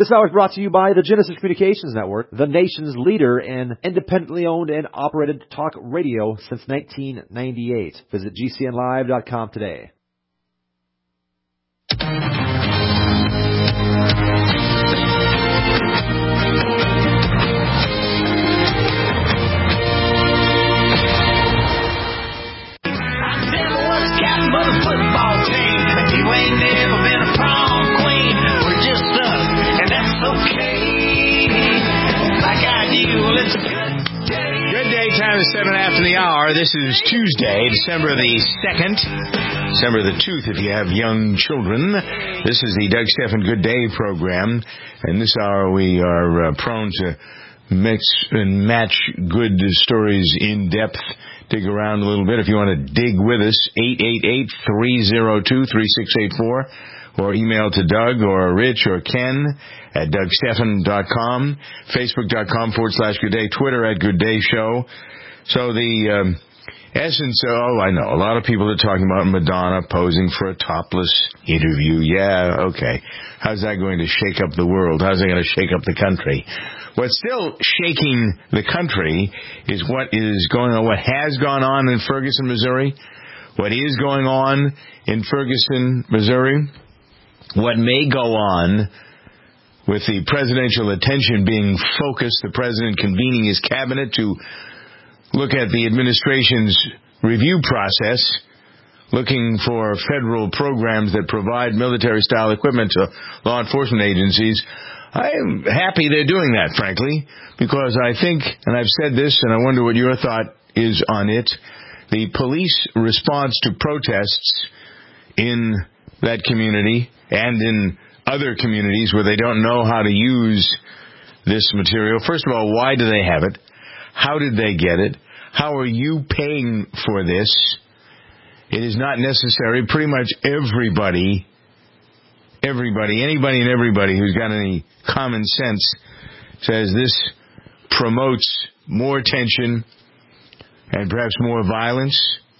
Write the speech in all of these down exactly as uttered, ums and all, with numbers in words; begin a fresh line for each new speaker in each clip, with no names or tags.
This hour is brought to you by the Genesis Communications Network, the nation's leader in independently owned and operated talk radio since nineteen ninety-eight. Visit G C N live dot com today.
Football team. You ain't never been a prom queen. We're just us, and that's okay. Like I do, well, it's a good day.
Good day, time is seven after the hour. This is Tuesday, December the second. December the tooth if you have young children. This is the Doug Stephan Good Day program. And this hour we are uh, prone to mix and match good stories in depth. Dig around a little bit. If you want to dig with us, eight eight eight, three oh two, three six eight four, or email to Doug or Rich or Ken at doug stephan dot com, facebook.com forward slash Good Day, Twitter at Good Day Show. So the um, essence, oh, I know, a lot of people are talking about Madonna posing for a topless interview. Yeah, okay. How's that going to shake up the world? How's that going to shake up the country? What's still shaking the country is what is going on, what has gone on in Ferguson, Missouri, what is going on in Ferguson, Missouri, what may go on with the presidential attention being focused, the president convening his cabinet to look at the administration's review process, looking for federal programs that provide military-style equipment to law enforcement agencies. I'm happy they're doing that, frankly, because I think, and I've said this, and I wonder what your thought is on it, the police response to protests in that community and in other communities where they don't know how to use this material. First of all, why do they have it? How did they get it? How are you paying for this? It is not necessary. Pretty much everybody, everybody, anybody and everybody who's got any common sense says this promotes more tension and perhaps more violence.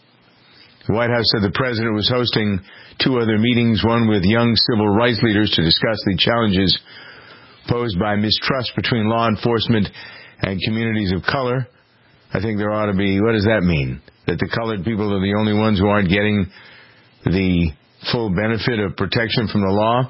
The White House said the president was hosting two other meetings, one with young civil rights leaders to discuss the challenges posed by mistrust between law enforcement and communities of color. I think there ought to be, what does that mean? That the colored people are the only ones who aren't getting the full benefit of protection from the law?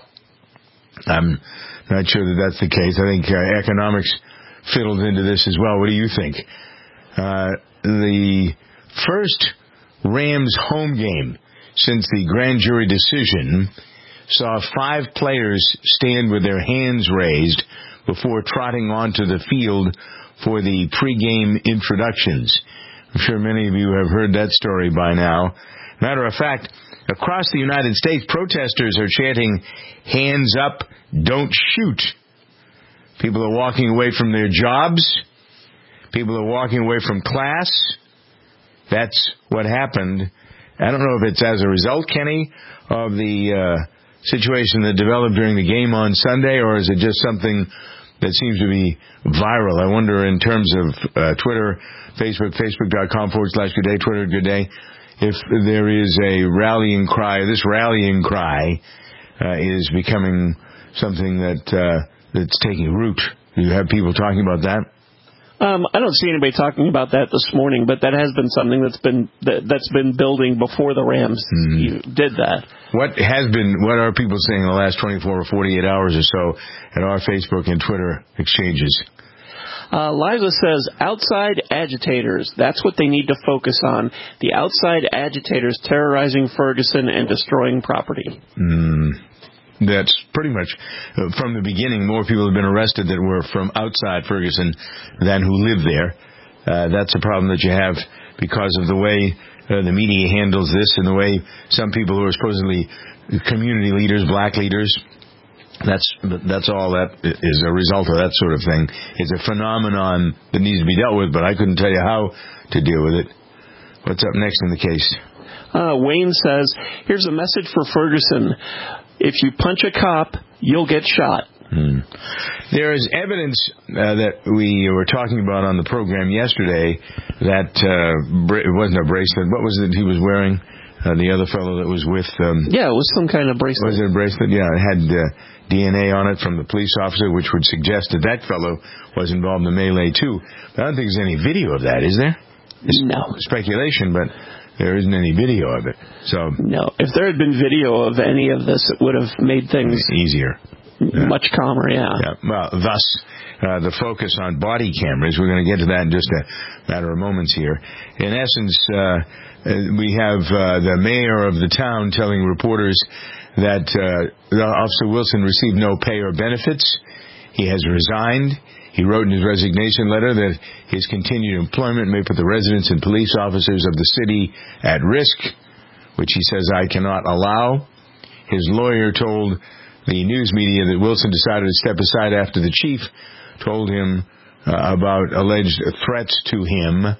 I'm not sure that that's the case. I think uh, economics fiddles into this as well. What do you think? Uh, the first Rams home game since the grand jury decision saw five players stand with their hands raised before trotting onto the field for the pregame introductions. I'm sure many of you have heard that story by now. Matter of fact, across the United States, protesters are chanting, "Hands up, don't shoot." People are walking away from their jobs. People are walking away from class. That's what happened. I don't know if it's as a result, Kenny, of the uh, situation that developed during the game on Sunday, or is it just something that seems to be viral? I wonder in terms of uh, Twitter, Facebook, facebook.com forward slash Good Day, Twitter, Good Day, if there is a rallying cry. This rallying cry uh, is becoming something that uh, that's taking root. Do you have people talking about that?
Um, I don't see anybody talking about that this morning, but that has been something that's been that, that's been building before the Rams mm. you did that.
What has been? What are people saying in the last twenty-four or forty-eight hours or so at our Facebook and Twitter exchanges?
Uh, Liza says, outside agitators. That's what they need to focus on. The outside agitators terrorizing Ferguson and destroying property.
Mm. That's pretty much, uh, from the beginning, more people have been arrested that were from outside Ferguson than who live there. Uh, that's a problem that you have because of the way uh, the media handles this and the way some people who are supposedly community leaders, black leaders, that's that's all that is a result of that sort of thing. It's a phenomenon that needs to be dealt with, but I couldn't tell you how to deal with it. What's up next in the case?
Uh, Wayne says, here's a message for Ferguson. If you punch a cop, you'll get shot.
Hmm. There is evidence uh, that we were talking about on the program yesterday that uh, bra- it wasn't a bracelet. What was it he was wearing? Uh, the other fellow that was with... Um,
yeah, it was some kind of bracelet.
Was it a bracelet? Yeah, it had uh, D N A on it from the police officer, which would suggest that that fellow was involved in the melee, too. But I don't think there's any video of that, is there? It's
no.
speculation, but there isn't any video of it. So
no. If there had been video of any of this, it would have made things...
easier. Yeah.
Much calmer, yeah.
yeah. Well, thus, uh, the focus on body cameras. We're going to get to that in just a matter of moments here. In essence... Uh, Uh, we have uh, the mayor of the town telling reporters that uh, Officer Wilson received no pay or benefits. He has resigned. He wrote in his resignation letter that his continued employment may put the residents and police officers of the city at risk, which he says I cannot allow. His lawyer told the news media that Wilson decided to step aside after the chief told him uh, about alleged threats to him.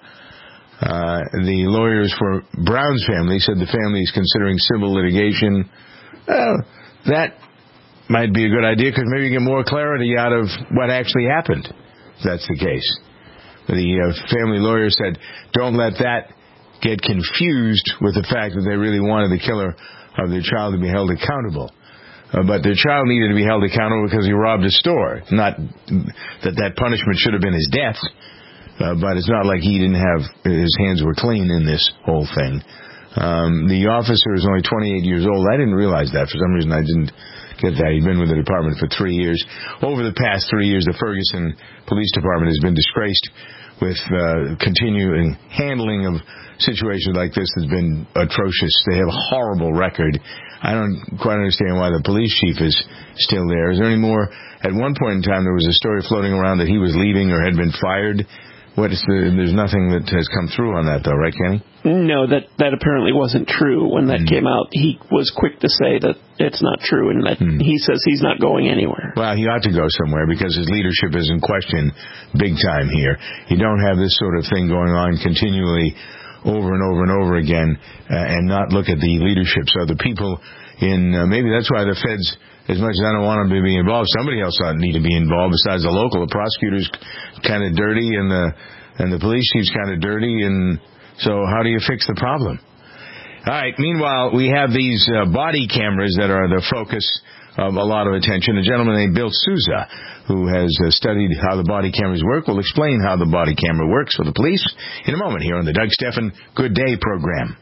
Uh, the lawyers for Brown's family said the family is considering civil litigation. Well, that might be a good idea because maybe you get more clarity out of what actually happened, if that's the case. The uh, family lawyer said, don't let that get confused with the fact that they really wanted the killer of their child to be held accountable. Uh, but their child needed to be held accountable because he robbed a store, not that that punishment should have been his death. Uh, but it's not like he didn't have, his hands were clean in this whole thing. Um, the officer is only twenty-eight years old. I didn't realize that. For some reason, I didn't get that. He'd been with the department for three years. Over the past three years, the Ferguson Police Department has been disgraced with uh, continuing handling of situations like this has been atrocious. They have a horrible record. I don't quite understand why the police chief is still there. Is there any more? At one point in time, there was a story floating around that he was leaving or had been fired. What is the, there's nothing that has come through on that, though, right, Kenny?
No, that, that apparently wasn't true. When that mm. came out, he was quick to say that it's not true, and that mm. he says he's not going anywhere.
Well, he ought to go somewhere because his leadership is in question big time here. You don't have this sort of thing going on continually over and over and over again uh, and not look at the leadership. So the people in, uh, maybe that's why the feds... As much as I don't want them to be involved, somebody else ought to need to be involved besides the local. The prosecutor's kind of dirty, and the and the police chief's kind of dirty, and so how do you fix the problem? All right, meanwhile, we have these uh, body cameras that are the focus of a lot of attention. A gentleman named Bill Souza, who has uh, studied how the body cameras work, will explain how the body camera works for the police in a moment here on the Doug Stephan Good Day program.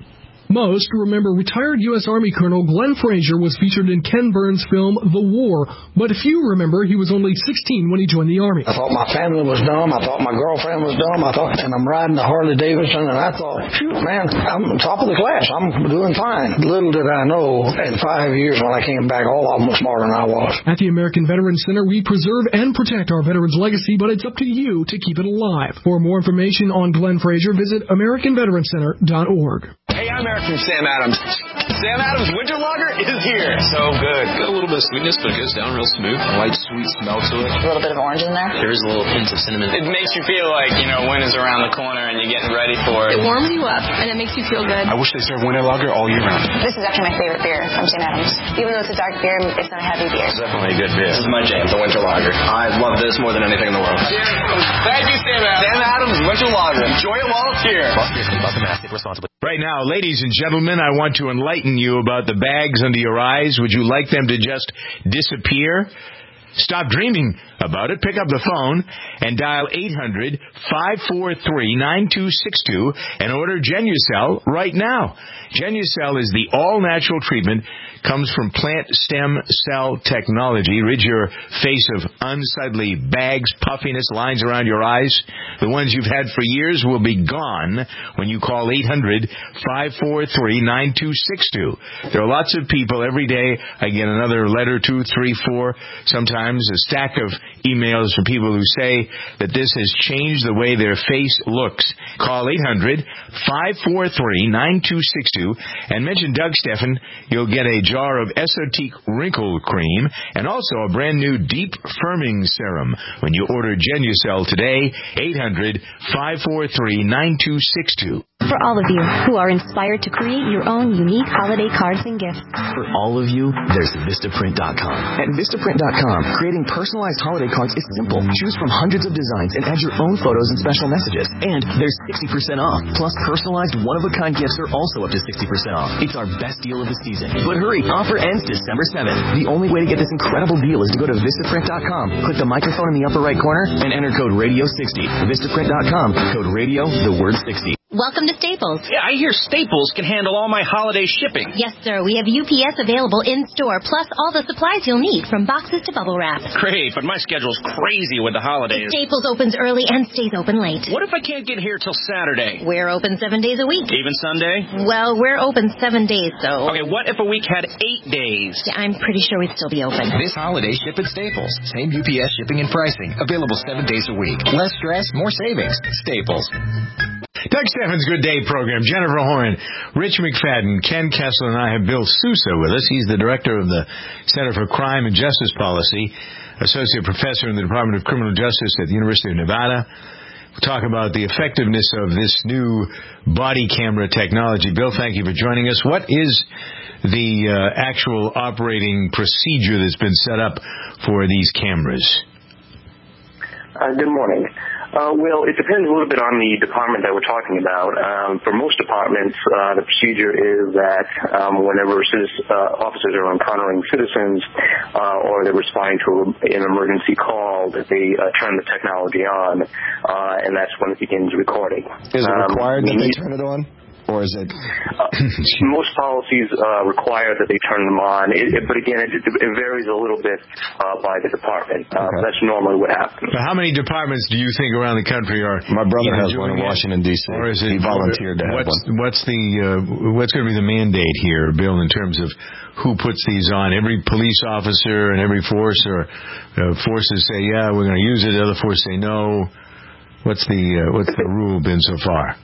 Most remember retired U S Army Colonel Glenn Frazier was featured in Ken Burns' film The War, but few remember he was only sixteen when he joined the Army.
I thought my family was dumb. I thought my girlfriend was dumb. I thought, and I'm riding the Harley Davidson, and I thought, shoot, man, I'm top of the class. I'm doing fine. Little did I know, in five years when I came back, all of them were smarter than I was.
At the American Veterans Center, we preserve and protect our veterans' legacy, but it's up to you to keep it alive. For more information on Glenn Frazier, visit American Veterans Center dot org.
Hey, I'm Eric from Sam Adams. Sam Adams Winter Lager is here. So good. Got a little bit of sweetness, but it goes down real smooth. A light, sweet smell to it.
A little bit of orange in there.
There is a little hint of cinnamon. It makes you feel like, you know, winter's around the corner and you're getting ready for it.
It warms you up, and it makes you feel good.
I wish they served Winter Lager all year round.
This is actually my favorite beer from Sam Adams. Even though it's a dark beer, it's not a heavy beer.
It's definitely a good beer. This is my jam, the Winter Lager. I love this more than anything in the world. Cheers. Thank you, Sam Adams. Sam Adams Winter Lager. Enjoy it while it's here.
Right now, ladies and gentlemen, I want to enlighten you about the bags under your eyes. Would you like them to just disappear? Stop dreaming about it. Pick up the phone and dial eight hundred, five four three, nine two six two and order Genucel right now. Genucel is the all-natural treatment, comes from plant stem cell technology. Rid your face of unsightly bags, puffiness, lines around your eyes. The ones you've had for years will be gone when you call eight hundred, five four three, nine two six two. There are lots of people every day. I get another letter, two, three, four, sometimes a stack of emails from people who say that this has changed the way their face looks. Call eight hundred, five four three, nine two six two and mention Doug Stephan. You'll get a jar of Esotique Wrinkle Cream and also a brand new Deep Firming Serum when you order Genucel today. eight hundred, five four three, nine two six two.
For all of you who are inspired to create your own unique holiday cards and gifts.
For all of you, there's Vistaprint dot com. At Vistaprint dot com, creating personalized holiday cards is simple. Choose from hundreds of designs and add your own photos and special messages. And there's sixty percent off. Plus, personalized one-of-a-kind gifts are also up to sixty percent off. It's our best deal of the season. But hurry, offer ends December seventh. The only way to get this incredible deal is to go to Vistaprint dot com. Click the microphone in the upper right corner and enter code radio sixty. Vistaprint dot com, code radio, the word sixty.
Welcome to Staples.
Yeah, I hear Staples can handle all my holiday shipping.
Yes, sir. We have U P S available in-store, plus all the supplies you'll need, from boxes to bubble wrap.
Great, but my schedule's crazy with the holidays.
Staples opens early and stays open late.
What if I can't get here till Saturday?
We're open seven days a week.
Even Sunday?
Well, we're open seven days, so...
Okay, what if a week had eight days?
Yeah, I'm pretty sure we'd still be open.
This holiday, ship at Staples. Same U P S shipping and pricing. Available seven days a week. Less stress, more savings. Staples.
Doug Steffen's Good Day program. Jennifer Horn, Rich McFadden, Ken Kessler, and I have Bill Sousa with us. He's the director of the Center for Crime and Justice Policy, associate professor in the Department of Criminal Justice at the University of Nevada. We'll talk about the effectiveness of this new body camera technology. Bill, thank you for joining us. What is the uh, actual operating procedure that's been set up for these cameras?
Uh, good morning. Uh, well, it depends a little bit on the department that we're talking about. Um, for most departments, uh, the procedure is that um, whenever citizen, uh, officers are encountering citizens uh, or they're responding to an emergency call, that they uh, turn the technology on, uh, and that's when it begins recording.
Is it
um,
required that they turn it on? Or is it?
Uh, most policies uh, require that they turn them on, it, it, but again, it, it varies a little bit uh, by the department. Uh,
Okay.
That's normally what happens.
So how many departments do you think around the country are?
My brother has
doing
one in
it?
Washington, D C
Or is it,
He volunteered to have
what's,
one.
What's the uh, what's going to be the mandate here, Bill, in terms of who puts these on? Every police officer and every force, or uh, forces say, yeah, we're going to use it. Other forces say no. What's the uh, what's the rule been so far?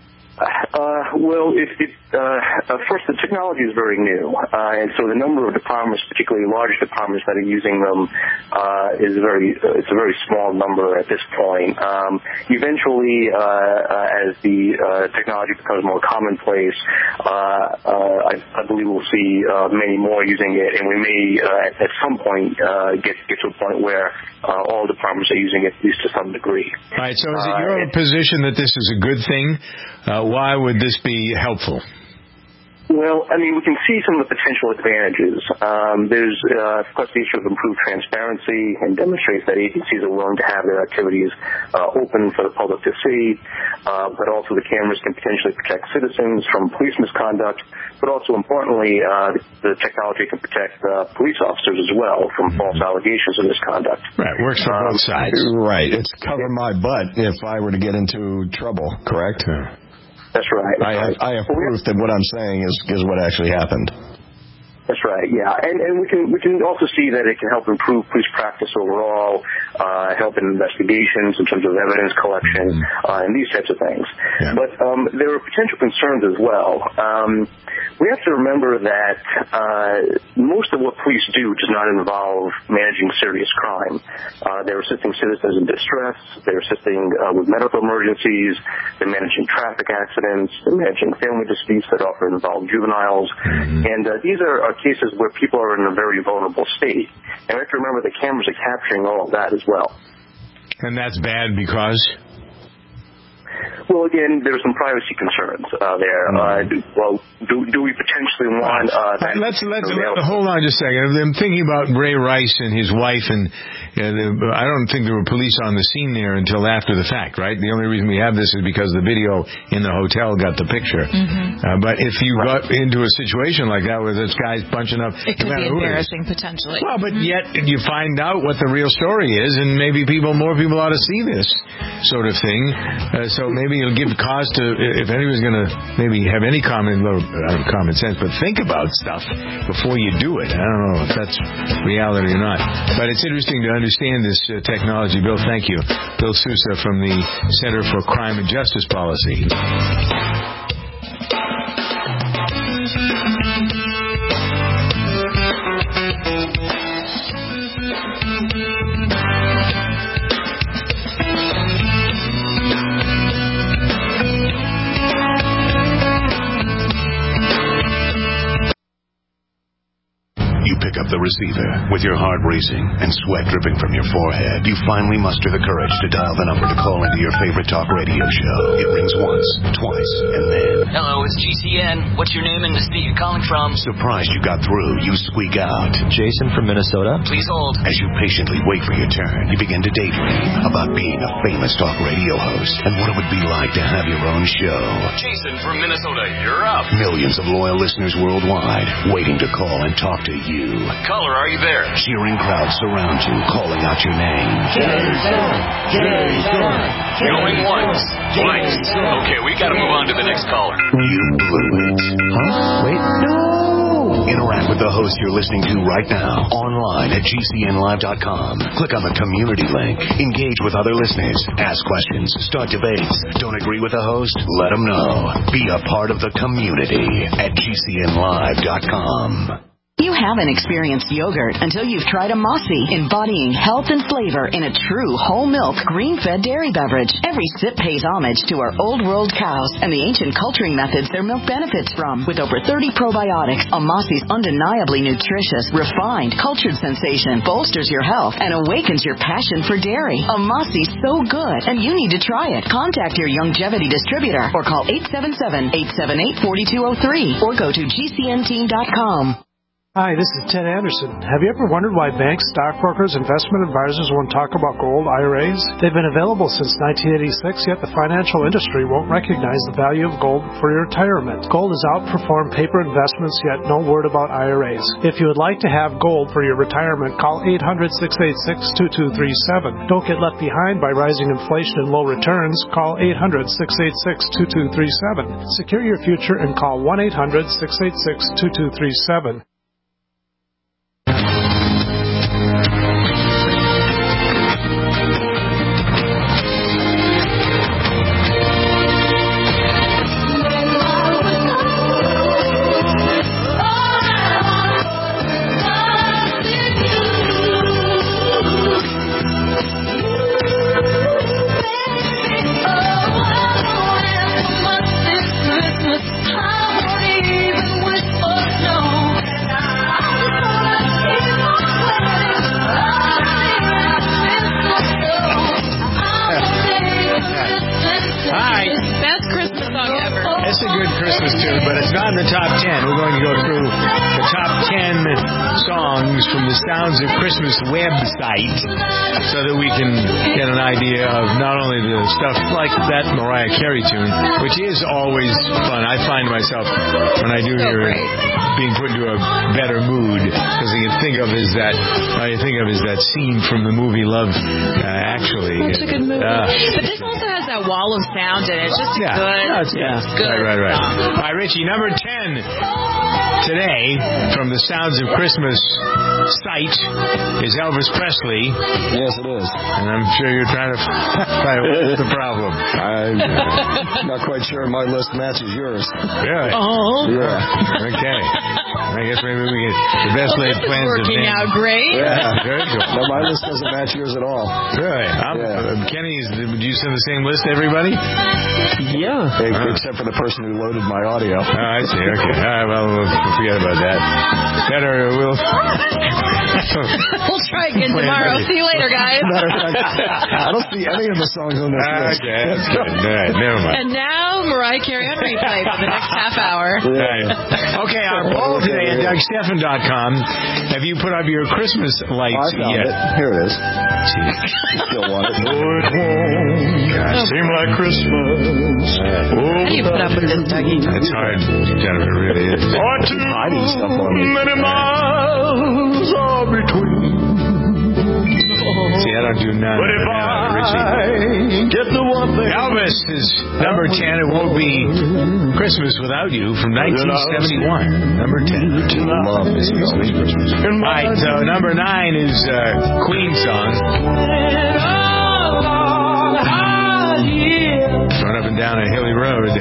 Uh, well, it, it, uh, uh, first, the technology is very new, uh, and so the number of departments, particularly large departments that are using them, uh, is very, uh, it's a very small number at this point. Um, eventually, uh, uh, as the uh, technology becomes more commonplace, uh, uh, I, I believe we'll see uh, many more using it, and we may, uh, at, at some point, uh, get get to a point where uh, all departments are using it, at least to some degree.
All right. So, is it
Uh,
your
it,
position that this is a good thing? Uh, why would this be helpful?
Well, I mean, we can see some of the potential advantages. Um, there's, uh, of course, the issue of improved transparency and demonstrates that agencies are willing to have their activities uh, open for the public to see. Uh, but also the cameras can potentially protect citizens from police misconduct. But also, importantly, uh, the, the technology can protect uh, police officers as well from false allegations of misconduct.
Right, works for
um,
both sides.
Right. It's cover my butt if I were to get into trouble, correct?
That's right.
I have, I have proof that what I'm saying is, is what actually happened.
That's right, yeah. And, and we can we can also see that it can help improve police practice overall, uh, help in investigations in terms of evidence collection, uh, and these types of things.
Yeah.
But um, there are potential concerns as well. Um, we have to remember that uh, most of what police do does not involve managing serious crime. Uh, they're assisting citizens in distress. They're assisting uh, with medical emergencies. They're managing traffic accidents. They're managing family disputes that often involve juveniles.
Mm-hmm.
And uh, these are, are cases where people are in a very vulnerable state. And we have to remember the cameras are capturing all of that as well.
And that's bad because?
Well, again, there's some privacy concerns uh, there. Uh, do, well, do, do we potentially want... Uh, that
let's let's let, hold on just a second. I'm thinking about Ray Rice and his wife, and uh, the, I don't think there were police on the scene there until after the fact, right? The only reason we have this is because the video in the hotel got the picture.
Mm-hmm.
Uh, but if you right. got into a situation like that where this guy's bunching up...
It could be embarrassing, potentially.
Well, but yet you find out what the real story is, and maybe people, more people ought to see this sort of thing. Uh, so maybe it'll give cause to, if anyone's going to maybe have any common, little, uh, common sense, but think about stuff before you do it. I don't know if that's reality or not. But it's interesting to understand this uh, technology. Bill, thank you. Bill Sousa from the Center for Crime and Justice Policy.
up the receiver. With your heart racing and sweat dripping from your forehead, you finally muster the courage to dial the number to call into your favorite talk radio show. It rings once, twice, and then...
Hello, it's G C N. What's your name and the state you're calling from?
Surprised you got through, you squeak out.
Jason from Minnesota.
Please hold.
As you patiently wait for your turn, you begin to daydream about being a famous talk radio host and what it would be like to have your own show.
Jason from Minnesota, you're up.
Millions of loyal listeners worldwide waiting to call and talk to you.
Caller, are you there?
Cheering crowds surround you, calling out your name.
Jason! Jason! Going once, twice. Okay, we gotta move on to the next caller.
You blew it.
Huh? Wait, no!
Interact with the host you're listening to right now, online at G C N live dot com. Click on the community link. Engage with other listeners. Ask questions. Start debates. Don't agree with the host? Let them know. Be a part of the community at G C N live dot com.
You haven't experienced yogurt until you've tried a Mossy, embodying health and flavor in a true whole milk, green-fed dairy beverage. Every sip pays homage to our old world cows and the ancient culturing methods their milk benefits from. With over thirty probiotics, a Mossy's undeniably nutritious, refined, cultured sensation bolsters your health and awakens your passion for dairy. A Mossy's so good, and you need to try it. Contact your Longevity distributor or call eight seven seven, eight seven eight, four two zero three or go to G C N team dot com.
Hi, this is Ted Anderson. Have you ever wondered why banks, stockbrokers, investment advisors won't talk about gold I R As? They've been available since nineteen eighty-six, yet the financial industry won't recognize the value of gold for your retirement. Gold has outperformed paper investments, yet no word about I R As. If you would like to have gold for your retirement, call eight hundred, six eight six, two two three seven. Don't get left behind by rising inflation and low returns. Call eight hundred, six eight six, two two three seven. Secure your future and call one eight hundred, six eight six, two two three seven.
It's a good Christmas tune, but it's not in the top ten. We're going to go through the top ten songs from the Sounds of Christmas website so that we can get an idea of not only the stuff like that Mariah Carey tune, which is always fun. I find myself, when I do hear it, being put into a better mood, because all you think of is that, all you think of is that scene from the movie Love uh, Actually.
It's a good movie.
Uh,
but this also has that wall of sound in it. It's just
yeah,
good.
No, it's, yeah.
good.
Right, right, right.
Song.
All right, Richie, number ten today from the Sounds of Christmas site is Elvis Presley.
Yes, it is.
And I'm sure you're trying to find what's the problem.
I'm not quite sure my list matches yours.
Really?
Oh.
Yeah.
Okay. I guess maybe we get the best laid
well,
plans of
working out great.
Yeah.
Very good.
No, my list doesn't match yours at all.
Really? I'm,
Yeah.
uh, Kenny, is, would you send the same list to everybody?
Yeah.
Hey,
Uh.
except for the person who loaded my audio.
Oh, I see. Okay. All right, well, we'll forget about that. Better, we'll...
We'll try again tomorrow. See you later, guys.
I don't see any of the songs on this list.
Okay, that's good. All right, never mind.
And now Mariah Carey on replay for the next half hour.
Right. Okay, our poll today at Doug Stephan dot com. Have you put up your Christmas lights
I found
yet?
it. Here it is. You still want it?
God, seem like Christmas.
How do you put up with this, Dougie?
It's hard, Jennifer, it really is.
Hiding stuff on me.
Many miles are between. See, I don't do none. But if I Richie. get the one thing. Elvis is number ten. It won't be Christmas Without You from nineteen seventy-one. Number ten.
Love this Christmas.
All right, so number nine is uh, Queen song. Run up and down a hilly road.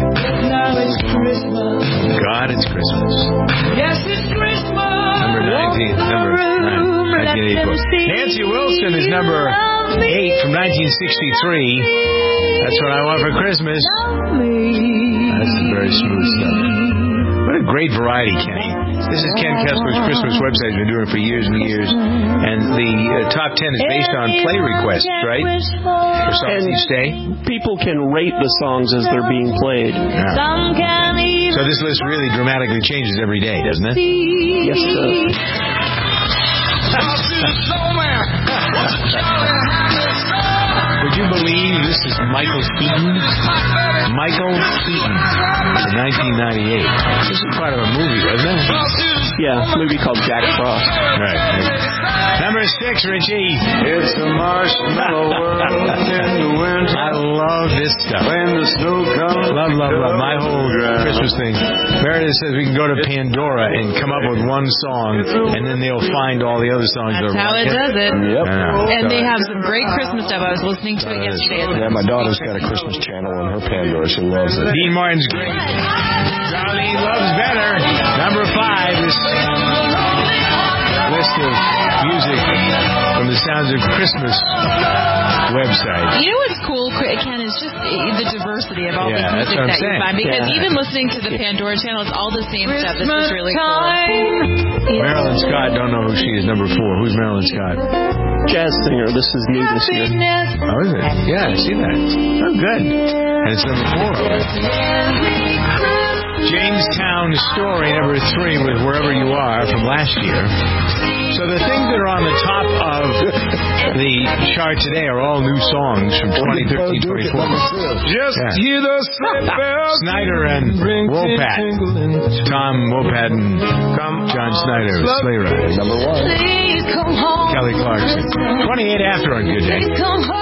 God, it's Christmas.
Yes, it's Christmas.
Number nineteen. Number nine. nineteen eighty-four. Nancy Wilson is number eight from nineteen sixty-three. That's what I want for Christmas. That's some very smooth stuff. What a great variety, Kenny. This is Ken Kessler's Christmas website. He's been doing it for years and years. And the uh, top ten is based on play requests, right? For songs you stay.
People can rate the songs as they're being played.
Yeah. So this list really dramatically changes every day, doesn't it?
Yes, it does.
Would you believe this is Michael Keaton? Michael Keaton in nineteen ninety-eight. This is part of a movie, wasn't it?
Yeah, a movie called Jack Frost.
Right. Number six, Richie.
It's a marshmallow world in the winter.
I love this stuff.
When the snow comes.
Love, love, love. My whole Christmas thing. Meredith says we can go to Pandora and come up with one song, and then they'll find all the other songs.
That's how it does it.
Yep.
And they have some great Christmas stuff. I was listening to it yesterday.
Yeah, my daughter's got a Christmas channel on her Pandora. She loves it.
Dean Martin's great. Charlie Loves Better. Number five is list of music from the Sounds of Christmas website.
You know what's cool, Ken, is just the diversity of all
Yeah,
the
that's
music
what I'm
that you
saying.
find. Because
Yeah.
even listening to the Pandora channel, it's all the same stuff. This is really cool.
Marilyn Scott, don't know who she is. Number four. Who's Marilyn Scott?
Jazz singer. This is new this year.
Oh, is it? Yeah, I see that. Oh, good. And it's number four. Jamestown Story, number three, with Wherever You Are from last year. So the things that are on the top of the chart today are all new songs from twenty thirteen twenty fourteen.
Just
Yeah.
hear the sleigh bells.
Snyder and Wopat. Tom Wopat and John Snyder, Sleigh Ride.
Number one.
Kelly Clarkson. twenty-eight after on Good Day.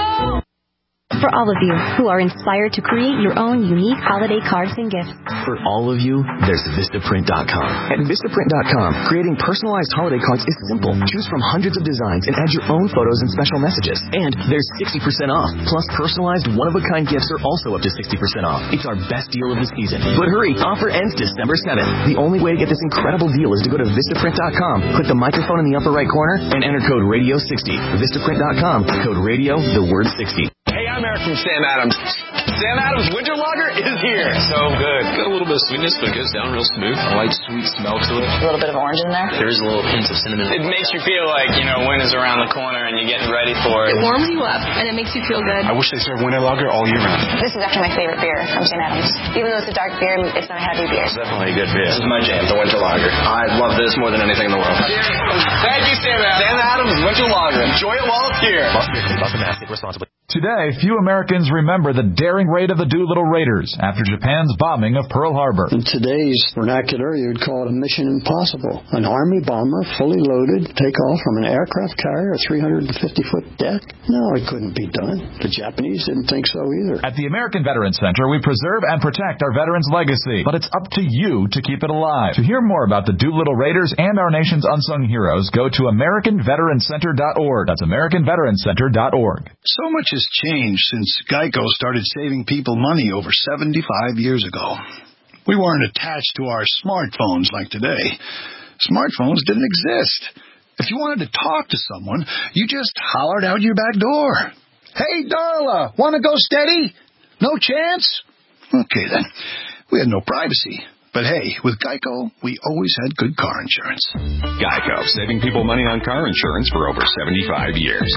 For all of you who are inspired to create your own unique holiday cards and gifts.
For all of you, there's Vistaprint dot com. At Vistaprint dot com, creating personalized holiday cards is simple. Choose from hundreds of designs and add your own photos and special messages. And there's sixty percent off. Plus, personalized one-of-a-kind gifts are also up to sixty percent off. It's our best deal of the season. But hurry, offer ends December seventh. The only way to get this incredible deal is to go to Vistaprint dot com, click the microphone in the upper right corner, and enter code radio sixty. Vistaprint dot com, code radio, the word sixty.
Hey, I'm Eric from Sam Adams. Sam Adams Winter Lager is here. So good. Got a little bit of sweetness, but it goes down real smooth. A light, sweet smell to it.
A little bit of orange in there.
There's a little hint of cinnamon. It makes you feel like, you know, winter's around the corner and you're getting ready for it.
It warms you up, and it makes you feel good.
I wish they served Winter Lager all year round.
This is actually my favorite beer from Sam Adams. Even though it's a dark beer, it's not a heavy beer.
It's definitely a good beer. This is my jam, the Winter Lager. I love this more than anything in the world. Thank you, Sam Adams. Sam Adams Winter Lager. Enjoy it while it's here.
Must be about the mask responsibly.
Today, few Americans remember the daring raid of the Doolittle Raiders after Japan's bombing of Pearl Harbor.
In today's vernacular, you would call it a mission impossible. An Army bomber, fully loaded, take off from an aircraft carrier, a three hundred fifty foot deck? No, it couldn't be done. The Japanese didn't think so either.
At the American Veterans Center, we preserve and protect our veterans' legacy, but it's up to you to keep it alive. To hear more about the Doolittle Raiders and our nation's unsung heroes, go to American Veterans Center dot org. That's American Veterans Center dot org.
So much has changed since Geico started saving people money over seventy-five years ago. We weren't attached to our smartphones like today. Smartphones didn't exist. If you wanted to talk to someone, you just hollered out your back door. Hey, Darla, want to go steady? No chance? Okay, then. We had no privacy. But hey, with Geico, we always had good car insurance.
Geico, saving people money on car insurance for over seventy-five years.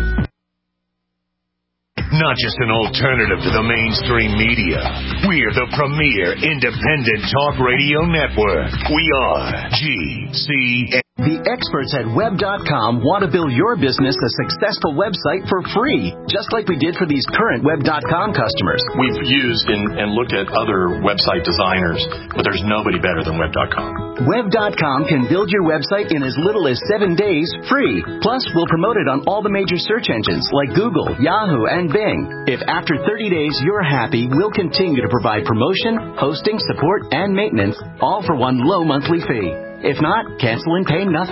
Not just an alternative to the mainstream media. We're the premier independent talk radio network. We are G C N.
The experts at web dot com want to build your business a successful website for free, just like we did for these current web dot com customers.
We've used and, and looked at other website designers, but there's nobody better than web dot com.
web dot com can build your website in as little as seven days free. Plus, we'll promote it on all the major search engines like Google, Yahoo, and Bing. If after thirty days you're happy, we'll continue to provide promotion, hosting, support, and maintenance, all for one low monthly fee. If not, cancel and pay nothing.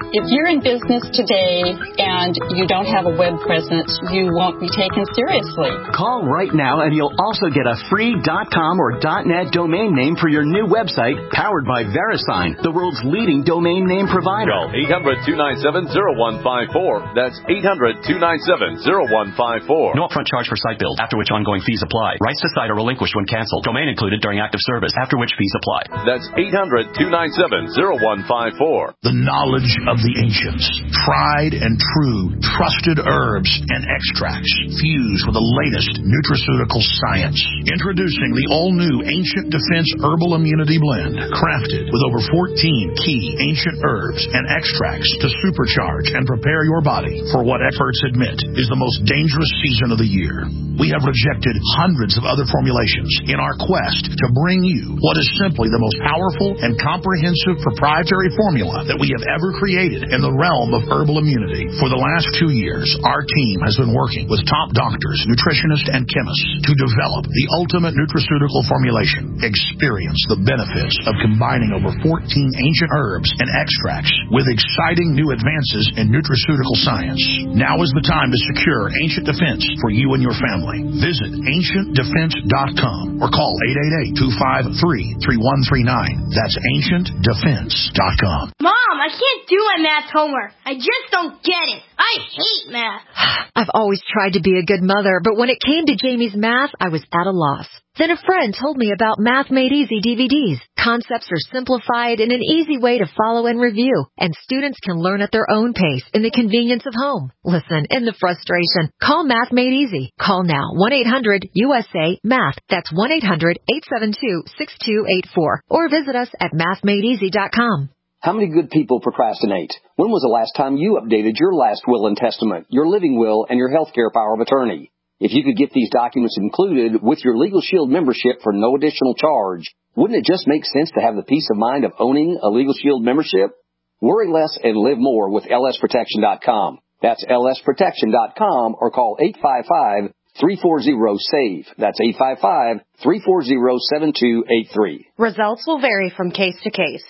If you're in business today and you don't have a web presence, you won't be taken seriously.
Call right now and you'll also get a free .com or .net domain name for your new website powered by VeriSign, the world's leading domain name provider.
Call eight hundred, two nine seven, zero one five four. That's eight hundred, two nine seven, zero one five four.
No upfront charge for site build, after which ongoing fees apply. Rights to site are relinquished when canceled. Domain included during active service, after which fees apply.
That's eight hundred, two nine seven, zero one five four.
The knowledge of the ancients, tried and true, trusted herbs and extracts fused with the latest nutraceutical science. Introducing the all-new Ancient Defense Herbal Immunity Blend, crafted with over fourteen key ancient herbs and extracts to supercharge and prepare your body for what experts admit is the most dangerous season of the year. We have rejected hundreds of other formulations in our quest to bring you what is simply the most powerful and comprehensive proprietary formula that we have ever created in the realm of herbal immunity. For the last two years, our team has been working with top doctors, nutritionists, and chemists to develop the ultimate nutraceutical formulation. Experience the benefits of combining over fourteen ancient herbs and extracts with exciting new advances in nutraceutical science. Now is the time to secure Ancient Defense for you and your family. Visit ancient defense dot com or call eight eight eight, two five three, three one three nine. That's ancient defense dot com.
Mom, I can't do my math homework. I just don't get it. I hate math.
I've always tried to be a good mother, but when it came to Jamie's math, I was at a loss. Then a friend told me about Math Made Easy D V Ds. Concepts are simplified in an easy way to follow and review, and students can learn at their own pace in the convenience of home. Listen, in the frustration, call Math Made Easy. Call now, one eight hundred U S A MATH. That's one eight hundred, eight seven two, six two eight four. Or visit us at math made easy dot com.
How many good people procrastinate? When was the last time you updated your last will and testament, your living will, and your health care power of attorney? If you could get these documents included with your Legal Shield membership for no additional charge, wouldn't it just make sense to have the peace of mind of owning a Legal Shield membership? Worry less and live more with L S protection dot com. That's L S protection dot com or call eight five five, three four zero, SAVE. That's eight five five, three four zero, seven two eight three.
Results will vary from case to case.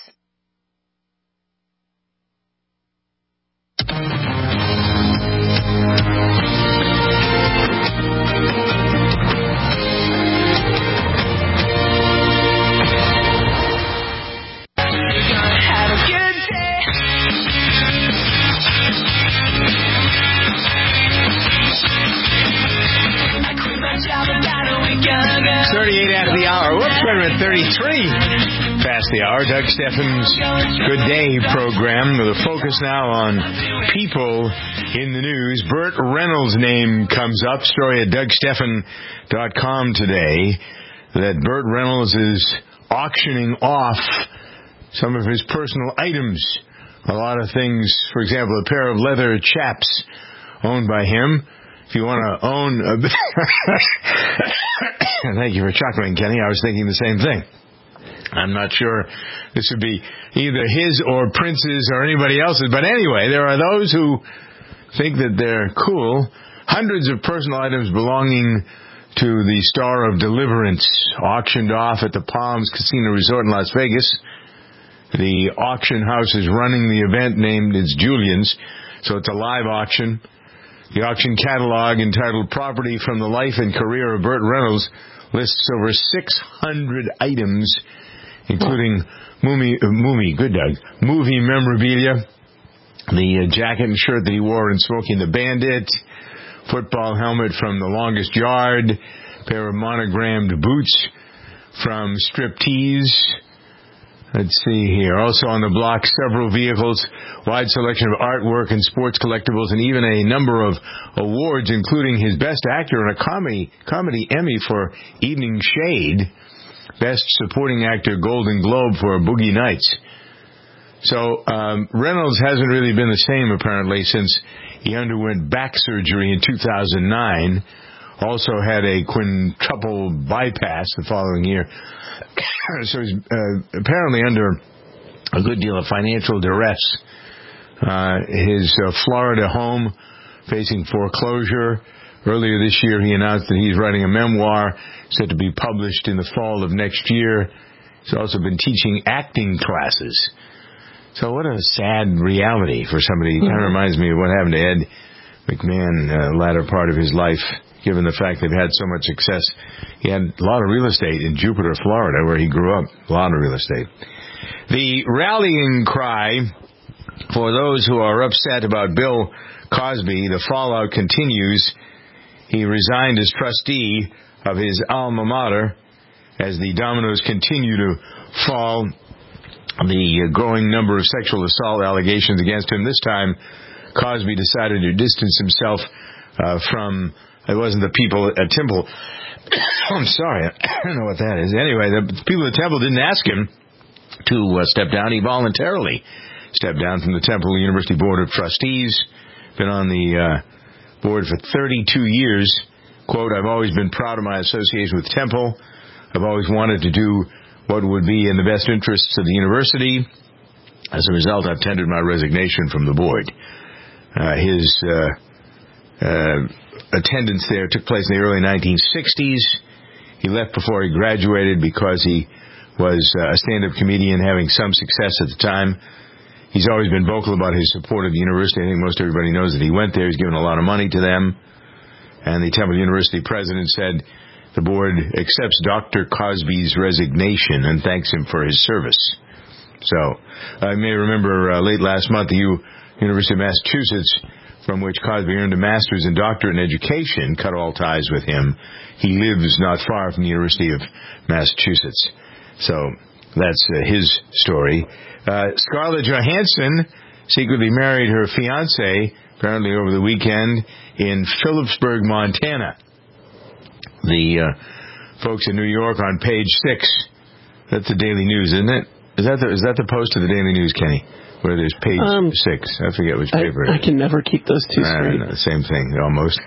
thirty-eight after the hour. Whoops, wait a minute, thirty-three past the hour. Doug Steffen's Good Day program with a focus now on people in the news. Burt Reynolds' name comes up. Story at Doug Steffen dot com today that Burt Reynolds is auctioning off some of his personal items. A lot of things, for example, a pair of leather chaps owned by him. If you want to own a... Thank you for chuckling, Kenny. I was thinking the same thing. I'm not sure this would be either his or Prince's or anybody else's. But anyway, there are those who think that they're cool. Hundreds of personal items belonging to the Star of Deliverance auctioned off at the Palms Casino Resort in Las Vegas. The auction house is running the event named It's Julian's, so it's a live auction. The auction catalog entitled Property from the Life and Career of Burt Reynolds lists over six hundred items, including movie, uh, movie, good Doug, movie memorabilia, the uh, jacket and shirt that he wore in Smoking the Bandit, football helmet from The Longest Yard, pair of monogrammed boots from Striptease. Let's see here. Also on the block, several vehicles, wide selection of artwork and sports collectibles, and even a number of awards, including his Best Actor in a Comedy Comedy Emmy for Evening Shade, Best Supporting Actor Golden Globe for Boogie Nights. So um, Reynolds hasn't really been the same, apparently, since he underwent back surgery in two thousand nine. Also had a quintuple bypass the following year. So he's uh, apparently under a good deal of financial duress. Uh, his uh, Florida home facing foreclosure. Earlier this year, he announced that he's writing a memoir set to be published in the fall of next year. He's also been teaching acting classes. So what a sad reality for somebody. It kind of reminds me of what happened to Ed McMahon, uh, latter part of his life, given the fact that he had so much success. He had a lot of real estate in Jupiter, Florida, where he grew up. A lot of real estate. The rallying cry for those who are upset about Bill Cosby, the fallout continues. He resigned as trustee of his alma mater as the dominoes continue to fall. The growing number of sexual assault allegations against him. This time, Cosby decided to distance himself uh, from, it wasn't the people at Temple. I'm sorry, I don't know what that is. Anyway, the people at Temple didn't ask him to uh, step down. He voluntarily stepped down from the Temple University Board of Trustees. Been on the uh, board for thirty-two years. Quote, I've always been proud of my association with Temple. I've always wanted to do what would be in the best interests of the university. As a result, I've tendered my resignation from the board. Uh, his uh, uh, attendance there took place in the early nineteen sixties. He left before he graduated because he was uh, a stand-up comedian having some success at the time. He's always been vocal about his support of the university. I think most everybody knows that he went there. He's given a lot of money to them. And the Temple University president said the board accepts Doctor Cosby's resignation and thanks him for his service. So, I may remember uh, late last month, the U- University of Massachusetts, from which Cosby earned a master's and doctorate in education, cut all ties with him. He lives not far from the University of Massachusetts. So, that's uh, his story. Uh, Scarlett Johansson secretly married her fiancé, apparently over the weekend, in Phillipsburg, Montana. The uh, folks in New York on page six. That's the Daily News, isn't it? Is that the, is that the post of the Daily News, Kenny? Where there's page um, six. I forget which paper
I, I can never keep those two straight.
Uh, same thing, almost.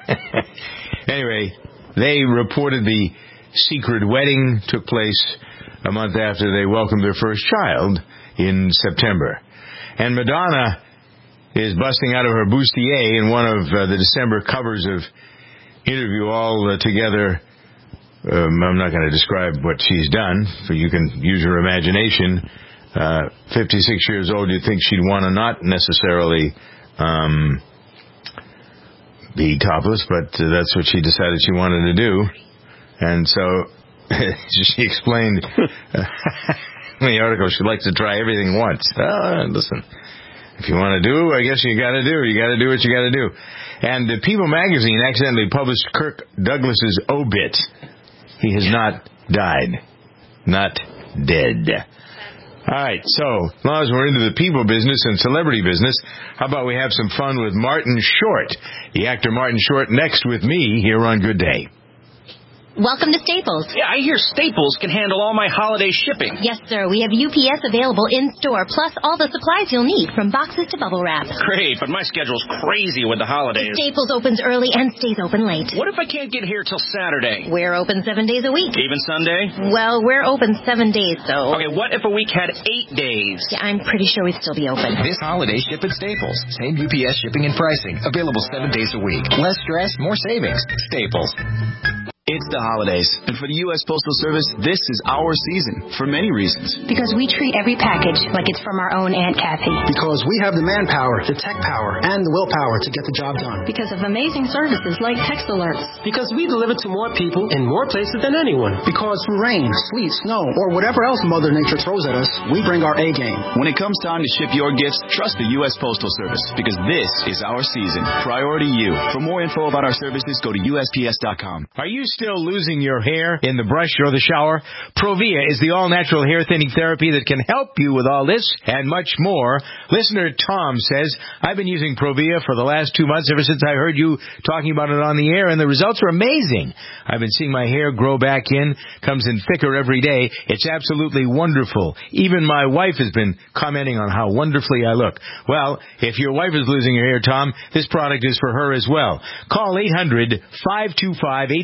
Anyway, they reported the secret wedding took place a month after they welcomed their first child in September. And Madonna is busting out of her bustier in one of uh, the December covers of Interview All uh, Together. Um, I'm not going to describe what she's done, so you can use your imagination. Uh, fifty-six years old, you'd think she'd want to not necessarily um, be topless, but uh, that's what she decided she wanted to do. And so she explained uh, in the article she likes to try everything once. Uh, listen, if you want to do, I guess you got to do. You got to do what you got to do. And uh, People magazine accidentally published Kirk Douglas's obit. He has not died. Not dead. All right, so as long as we're into the people business and celebrity business, how about we have some fun with Martin Short, the actor Martin Short, next with me here on Good Day.
Welcome to Staples.
Yeah, I hear Staples can handle all my holiday shipping.
Yes, sir. We have U P S available in-store, plus all the supplies you'll need, from boxes to bubble wrap.
Great, but my schedule's crazy with the holidays.
Staples opens early and stays open late.
What if I can't get here till Saturday?
We're open seven days a week.
Even Sunday?
Well, we're open seven days, so...
Okay, what if a week had eight days?
Yeah, I'm pretty sure we'd still be open.
This holiday, ship at Staples. Same U P S shipping and pricing. Available seven days a week. Less stress, more savings. Staples.
It's the holidays, and for the U S Postal Service, this is our season, for many reasons.
Because we treat every package like it's from our own Aunt Kathy.
Because we have the manpower, the tech power, and the willpower to get the job done.
Because of amazing services like text alerts.
Because we deliver to more people in more places than anyone. Because through rain, sleet, snow, or whatever else Mother Nature throws at us, we bring our A game.
When it comes time to ship your gifts, trust the U S Postal Service, because this is our season. Priority you. For more info about our services, go to U S P S dot com.
Are you still losing your hair in the brush or the shower? Provia is the all-natural hair thinning therapy that can help you with all this and much more. Listener Tom says, I've been using Provia for the last two months ever since I heard you talking about it on the air, and the results are amazing. I've been seeing my hair grow back in, comes in thicker every day. It's absolutely wonderful. Even my wife has been commenting on how wonderfully I look. Well, if your wife is losing her hair, Tom, this product is for her as well. Call eight hundred, five two five, eight three one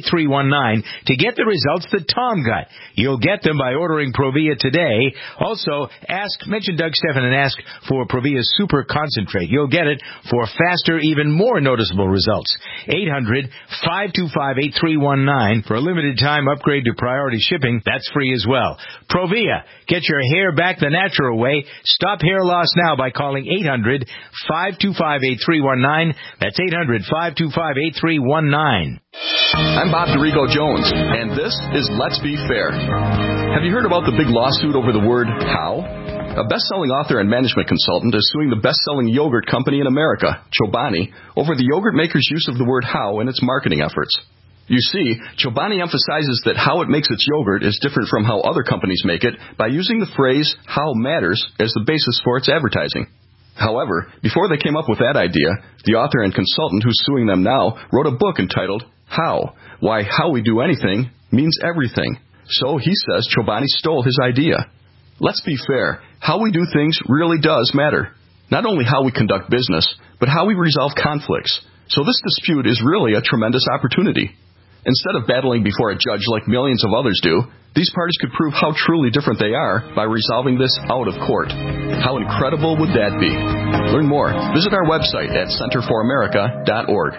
one nine to get the results that Tom got. You'll get them by ordering Provia today. Also, ask, mention Doug Stephan and ask for Provia Super Concentrate. You'll get it for faster, even more noticeable results. eight hundred, five two five, eight three one nine. For a limited time upgrade to priority shipping, that's free as well. Provia. Get your hair back the natural way. Stop hair loss now by calling eight hundred, five two five, eight three one nine. That's eight hundred, five two five, eight three one nine.
I'm Bob DeRigo Jones, and this is Let's Be Fair. Have you heard about the big lawsuit over the word how? A best-selling author and management consultant is suing the best-selling yogurt company in America, Chobani, over the yogurt maker's use of the word how in its marketing efforts. You see, Chobani emphasizes that how it makes its yogurt is different from how other companies make it by using the phrase how matters as the basis for its advertising. However, before they came up with that idea, the author and consultant who's suing them now wrote a book entitled How? Why How We Do Anything Means Everything. So he says Chobani stole his idea. Let's be fair. How we do things really does matter. Not only how we conduct business, but how we resolve conflicts. So this dispute is really a tremendous opportunity. Instead of battling before a judge like millions of others do, these parties could prove how truly different they are by resolving this out of court. How incredible would that be? Learn more. Visit our website at center for america dot org.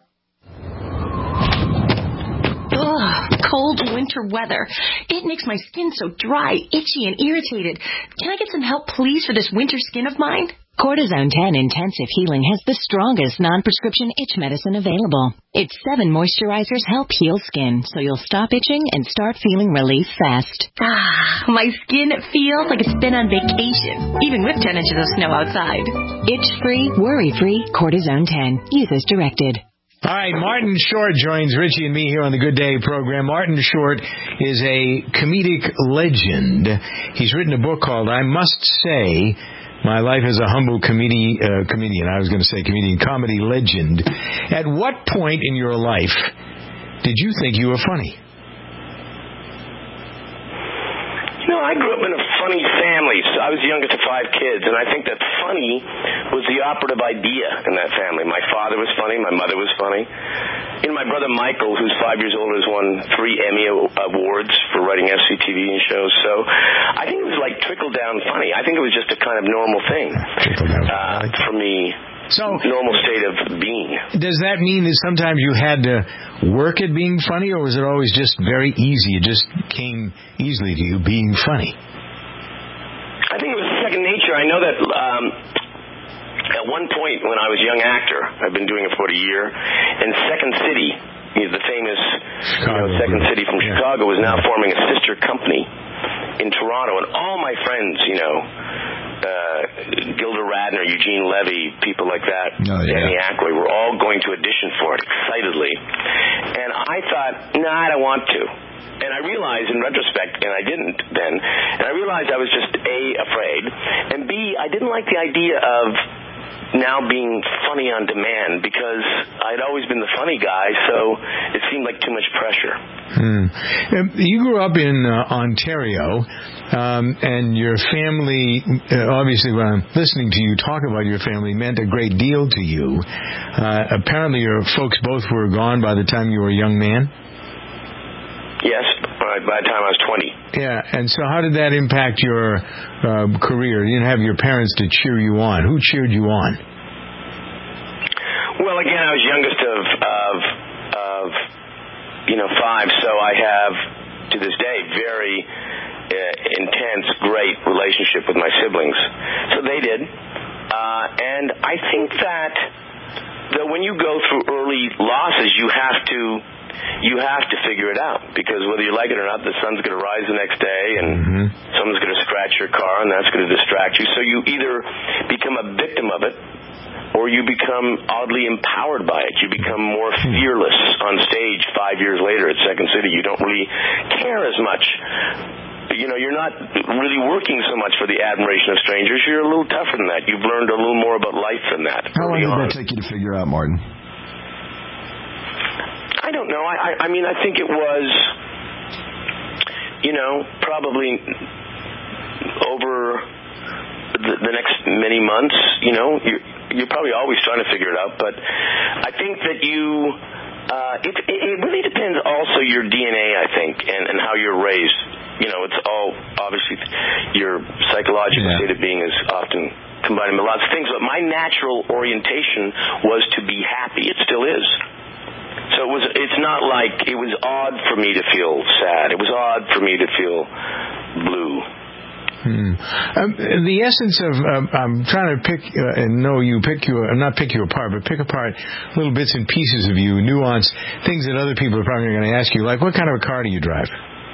Ugh, cold winter weather. It makes my skin so dry, itchy, and irritated. Can I get some help, please, for this winter skin of mine?
Cortisone ten Intensive Healing has the strongest non-prescription itch medicine available. Its seven moisturizers help heal skin, so you'll stop itching and start feeling relief fast.
Ah, my skin feels like it's been on vacation, even with ten inches of snow outside.
Itch-free, worry-free Cortisone ten. Use as directed.
All right, Martin Short joins Richie and me here on the Good Day program. Martin Short is a comedic legend. He's written a book called I Must Say, My Life as a Humble comedi- uh, Comedian. I was going to say comedian, comedy legend. At what point in your life did you think you were funny?
You know, I grew up in a funny family. So I was the youngest of five kids, and I think that funny was the operative idea in that family. My father was funny. My mother was funny. You know, my brother Michael, who's five years older, has won three Emmy Awards for writing F C T V shows. So I think it was like trickle-down funny. I think it was just a kind of normal thing uh, for me. So, normal state of being.
Does that mean that sometimes you had to work at being funny, or was it always just very easy? It just came easily to you, being funny?
I think it was second nature. I know that um, at one point when I was a young actor, I've been doing it for a year, and Second City, you know, the famous you know, Second City from yeah. Chicago, was now forming a sister company in Toronto, and all my friends, you know, Uh, Gilda Radner, Eugene Levy, people like that, oh, yeah. Danny Aykroyd, were all going to audition for it excitedly. And I thought, no, nah, I don't want to. And I realized in retrospect, and I didn't then, and I realized I was just, A, afraid, and B, I didn't like the idea of now being funny on demand, because I'd always been the funny guy, so it seemed like too much pressure.
Hmm. You grew up in uh, Ontario, um, and your family, uh, obviously when I'm listening to you talk about your family, meant a great deal to you. Uh, apparently your folks both were gone by the time you were a young man?
Yes, by the time I was twenty.
Yeah, and so how did that impact your uh, career? You didn't have your parents to cheer you on. Who cheered you on?
Well, again, I was youngest of, of, of you know, five, so I have, to this day, very uh, intense, great relationship with my siblings. So they did. Uh, and I think that, that when you go through early losses, you have to you have to figure it out, because whether you like it or not, the sun's going to rise the next day, and mm-hmm. someone's going to scratch your car, and that's going to distract you. So you either become a victim of it, or you become oddly empowered by it. You become more fearless on stage five years later at Second City. You don't really care as much. You know, you're not really working so much for the admiration of strangers. You're a little tougher than that. You've learned a little more about life than that.
How long did
on.
that take you to figure out, Martin?
I don't know. I, I, I mean, I think it was, you know, probably over the, the next many months, you know, you're, you're probably always trying to figure it out. But I think that you Uh, it, it, it really depends also your D N A, I think, and, and how you're raised. You know, it's all, obviously, your psychological yeah. state of being is often combined with lots of things. But my natural orientation was to be happy. It still is. So it was. It's not like it was odd for me to feel sad. It was odd for me to feel blue.
Hmm. Um, the essence of um, I'm trying to pick uh, and know you pick you uh, not pick you apart, but pick apart little bits and pieces of you, nuance things that other people are probably going to ask you, like what kind of a car do you drive?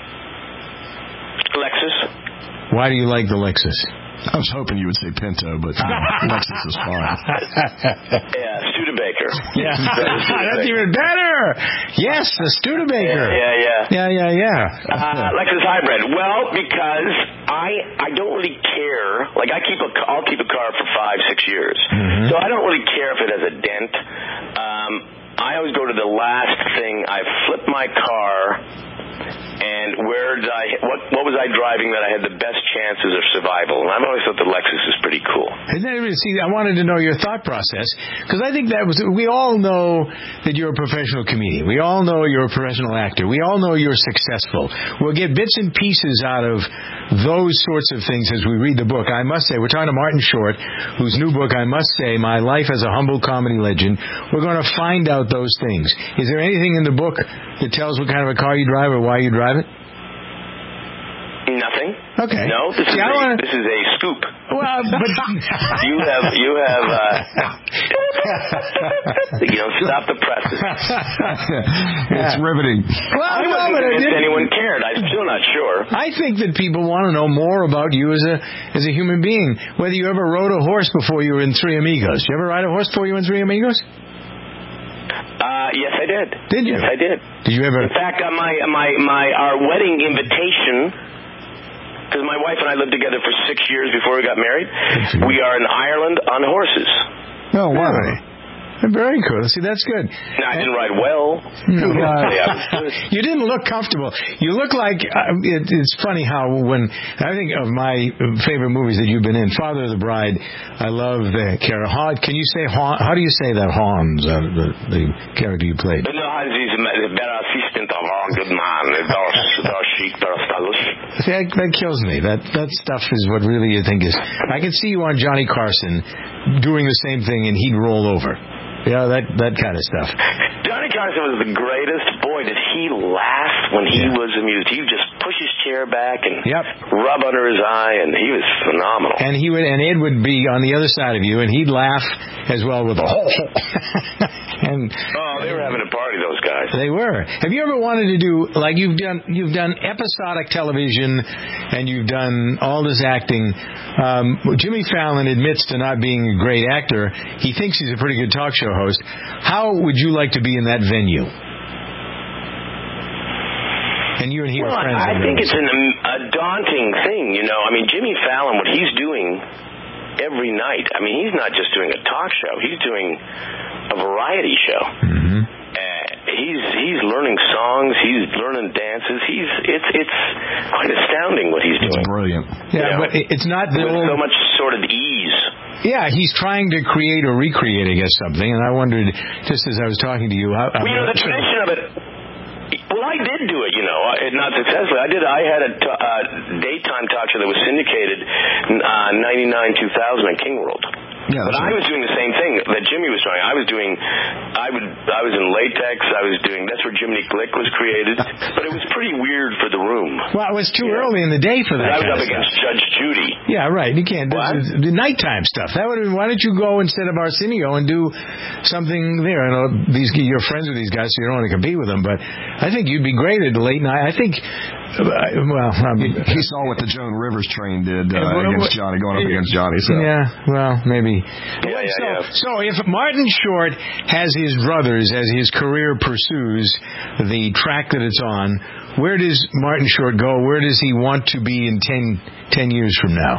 Lexus.
Why do you like the Lexus?
I was hoping you would say Pinto, but uh, Lexus is fine.
Yeah, Studebaker.
Yeah, that's even better. Yes, the Studebaker.
Yeah, yeah, yeah.
Yeah, yeah, yeah.
Uh, Lexus hybrid. Well, because I I don't really care. Like I keep a I'll keep a car for five six years, mm-hmm. so I don't really care if it has a dent. Um, I always go to the last thing. I flip my car. And where did I? What what was I driving that I had the best chances of survival? And I've always thought the Lexus is pretty cool.
See, I wanted to know your thought process because I think that was. We all know that you're a professional comedian. We all know you're a professional actor. We all know you're successful. We'll get bits and pieces out of those sorts of things as we read the book. I must say, we're talking to Martin Short, whose new book, I must say, My Life as a Humble Comedy Legend. We're going to find out those things. Is there anything in the book that tells what kind of a car you drive or why you drive it?
Nothing.
Okay.
No, this
See,
is a,
wanna...
this is a scoop.
Well, but
you have you have uh, you know stop the presses.
It's riveting.
Well,
I
no,
wasn't
but
convinced
I
anyone cared. I'm still not sure.
I think that people want to know more about you as a as a human being. Whether you ever rode a horse before you were in Three Amigos. Did you ever ride a horse before you were in Three Amigos?
Uh, yes, I did.
Did you?
Yes, I did.
Did you ever?
In fact, uh, my my my our wedding invitation, because my wife and I lived together for six years before we got married. We are in Ireland on horses.
Oh, wow. Really? Very cool. See, that's good.
No, I didn't ride well.
No, uh, you didn't look comfortable. You look like uh, it, it's funny how when I think of my favorite movies that you've been in, Father of the Bride. I love the character. Can you say Han? How do you say that Hans, uh, the, the character you played?
No, Hans is the better assistant of our good man.
See, that, that kills me. That that stuff is what really you think is. I can see you on Johnny Carson doing the same thing, and he'd roll over. Yeah, that that kind of stuff.
Johnny Carson was the greatest. Boy, did he laugh when he yeah. was amused. He would just push his chair back and
yep.
rub under his eye, and he was phenomenal.
And he would, and Ed would be on the other side of you, and he'd laugh as well with a whole. And
oh, they were having a party, those guys.
They were. Have you ever wanted to do like you've done? You've done episodic television, and you've done all this acting. Um, Jimmy Fallon admits to not being a great actor. He thinks he's a pretty good talk show host. How would you like to be in that venue? And you and he
well,
are friends.
I think it's an, a daunting thing, you know. I mean, Jimmy Fallon, what he's doing every night. I mean, he's not just doing a talk show. He's doing a variety show. Mm-hmm. Uh, he's he's learning songs. He's learning dances. He's it's it's quite astounding what he's doing.
It's brilliant.
Yeah,
you know,
but it's not the
with
old...
so much sort of ease.
Yeah, he's trying to create or recreate, I guess, something. And I wondered, just as I was talking to you, how,
well, you know, the tradition of it. Well, I did do it, you know, not successfully. I did. I had a t- uh, daytime talk show that was syndicated uh, ninety-nine two thousand on King World.
Yeah,
but I
right.
was doing the same thing that Jimmy was trying. I was doing, I would, I was in latex. I was doing. That's where Jiminy Glick was created. But it was pretty weird for the room.
Well, it was too yeah. early in the day for that.
I was
kind
up
of
against
stuff.
Judge Judy.
Yeah, right. You can't. This is the nighttime stuff. That would have been. Why don't you go instead of Arsenio and do something there? I know these you're friends with these guys, so you don't want to compete with them. But I think you'd be great at the late night. I think. Well, I mean,
he saw what the Joan Rivers train did uh, against Johnny, going up against Johnny. So.
Yeah, well, maybe.
Yeah, yeah,
so,
yeah.
so if Martin Short has his brothers as his career pursues the track that it's on, where does Martin Short go? Where does he want to be in ten, ten years from now?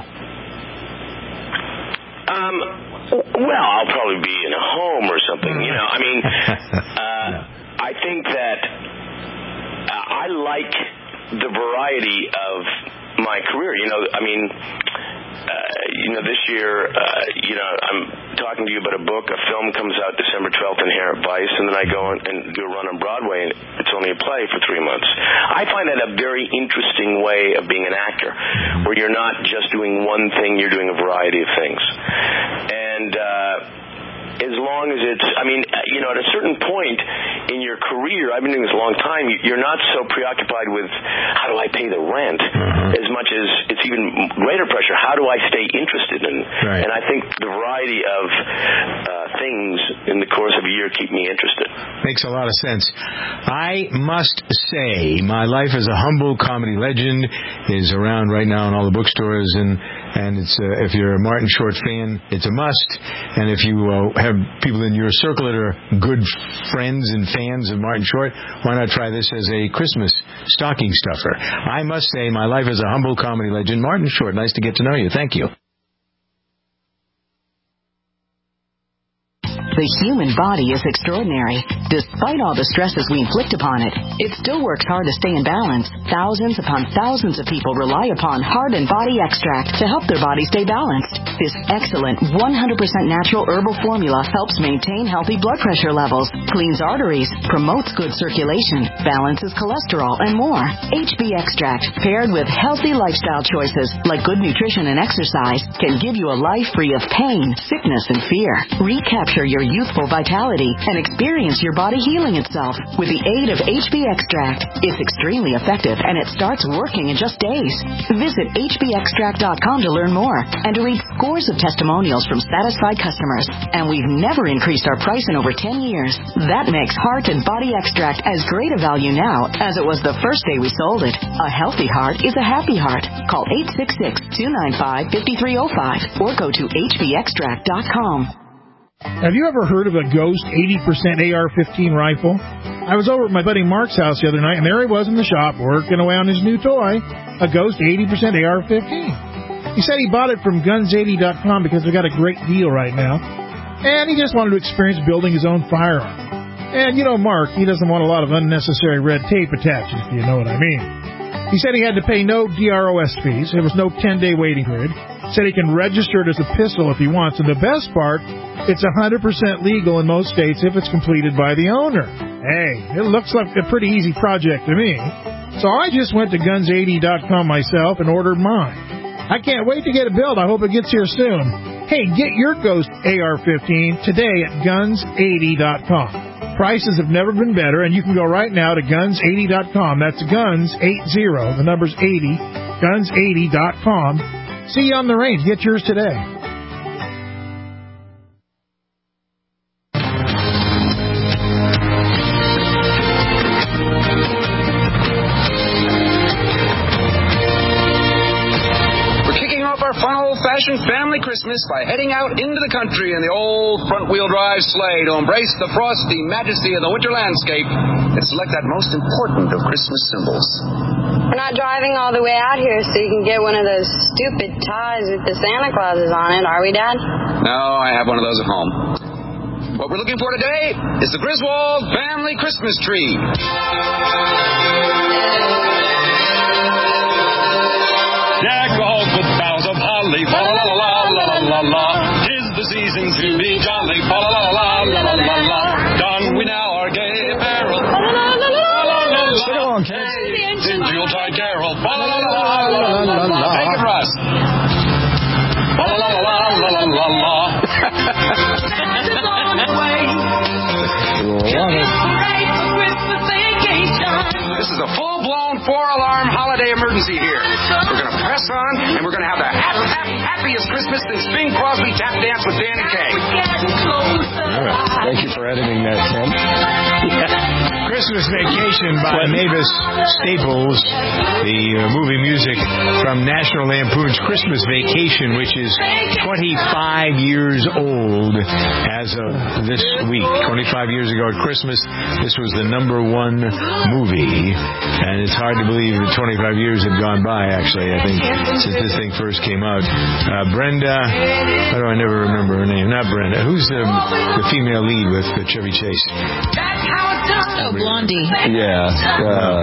Um. Well, I'll probably be in a home or something. You know, I mean, uh, I think that uh, I like the variety of my career. You know, I mean, you know, this year, uh, you know, I'm talking to you about a book. A film comes out December twelfth, Inherent Vice, and then I go and do a run on Broadway, and it's only a play for three months. I find that a very interesting way of being an actor, where you're not just doing one thing, you're doing a variety of things. And uh, as long as it's, I mean, you know, at a certain point in your career, I've been doing this a long time, you're not so preoccupied with how do I pay the rent mm-hmm. as much as it's even greater pressure, how do I stay interested in?
Right.
And I think the variety of uh, things in the course of a year keep me interested.
Makes a lot of sense. I must say, My Life as a Humble Comedy Legend is around right now in all the bookstores, and and it's uh, if you're a Martin Short fan, it's a must. And if you uh, have people in your circle that are good friends and fans of Martin Short, why not try this as a Christmas stocking stuffer? I must say, My Life as a Humble Comedy Legend, Martin Short. Nice to get to know you. Thank you.
The human body is extraordinary. Despite all the stresses we inflict upon it, it still works hard to stay in balance. Thousands upon thousands of people rely upon Heart and Body Extract to help their body stay balanced. This excellent one hundred percent natural herbal formula helps maintain healthy blood pressure levels, cleans arteries, promotes good circulation, balances cholesterol, and more. H B Extract, paired with healthy lifestyle choices like good nutrition and exercise, can give you a life free of pain, sickness, and fear. Recapture your youthful vitality and experience your body healing itself with the aid of H B Extract. It's extremely effective, and it starts working in just days. Visit H B extract dot com to learn more and to read scores of testimonials from satisfied customers. And we've never increased our price in over ten years. That makes Heart and Body Extract as great a value now as it was the first day we sold it. A healthy heart is a happy heart. Call eight six six, two nine five, five three zero five or go to H B extract dot com.
Have you ever heard of a Ghost eighty percent A R fifteen rifle? I was over at my buddy Mark's house the other night, and there he was in the shop working away on his new toy, a Ghost eighty percent A R fifteen. He said he bought it from guns eighty dot com because they got a great deal right now, and he just wanted to experience building his own firearm. And you know Mark, he doesn't want a lot of unnecessary red tape attached, if you know what I mean. He said he had to pay no D R O S fees. There was no ten-day waiting period. Said he can register it as a pistol if he wants. And the best part, it's one hundred percent legal in most states if it's completed by the owner. Hey, it looks like a pretty easy project to me. So I just went to guns eighty dot com myself and ordered mine. I can't wait to get it built. I hope it gets here soon. Hey, get your Ghost A R fifteen today at guns eighty dot com. Prices have never been better, and you can go right now to guns eighty dot com. That's guns eighty, the number's eighty, guns eighty dot com. See you on the range. Get yours today.
Old-fashioned family Christmas by heading out into the country in the old front-wheel drive sleigh to embrace the frosty majesty of the winter landscape and select that most important of Christmas symbols.
We're not driving all the way out here so you can get one of those stupid ties with the Santa Clauses on it, are we, Dad?
No, I have one of those at home. What we're looking for today is the Griswold family Christmas tree.
Deck the halls with boughs of holly, fa la la la la la la la. 'Tis the season to be jolly, fa la la la la la la la. Don we now our gay apparel, fa la la la la la la. Sing along, kids. In Yuletide carol, fa la la la la la la la. Make it Russ. Fa la la la la la la la. Santa's on the way.
This is a full-blown four-alarm holiday emergency here. We're going to press on, and we're going to have the hap- hap- happiest Christmas since Bing Crosby tap dance with Dan and Kay.
Right. Thank you for editing that, Tim.
Christmas Vacation by Mavis Staples, the uh, movie music from National Lampoon's Christmas Vacation, which is twenty-five years old as of this week. twenty-five years ago at Christmas, this was the number one movie, and it's hard to believe that twenty-five years have gone by, actually, I think, since this thing first came out. Uh, Brenda, how do I never remember her name? Not Brenda. Who's the, the female lead with Chevy Chase?
Oh, Blondie.
Yeah. Uh,